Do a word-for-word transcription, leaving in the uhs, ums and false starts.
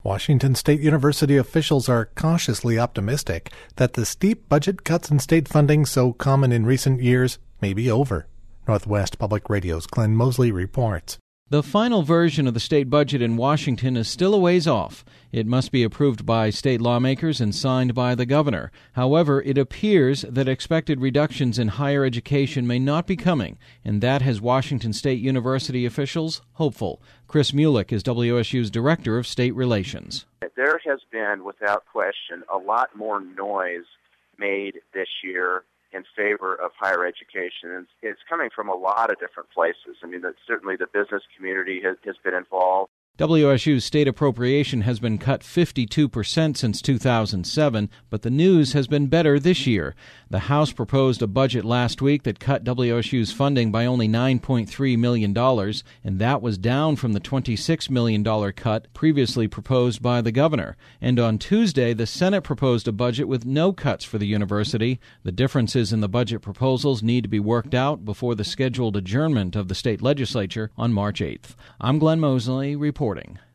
Washington State University officials are cautiously optimistic that the steep budget cuts in state funding so common in recent years may be over. Northwest Public Radio's Glenn Mosley reports. The final version of the state budget in Washington is still a ways off. It must be approved by state lawmakers and signed by the governor. However, it appears that expected reductions in higher education may not be coming, and that has Washington State University officials hopeful. Chris Mulick is W S U's Director of State Relations. There has been, without question, a lot more noise made this year in favor of higher education. And it's coming from a lot of different places. I mean, certainly the business community has, has been involved. W S U's state appropriation has been cut fifty-two percent since two thousand seven, but the news has been better this year. The House proposed a budget last week that cut W S U's funding by only nine point three million dollars, and that was down from the twenty-six million dollars cut previously proposed by the governor. And on Tuesday, the Senate proposed a budget with no cuts for the university. The differences in the budget proposals need to be worked out before the scheduled adjournment of the state legislature on March eighth. I'm Glenn Mosley reporting.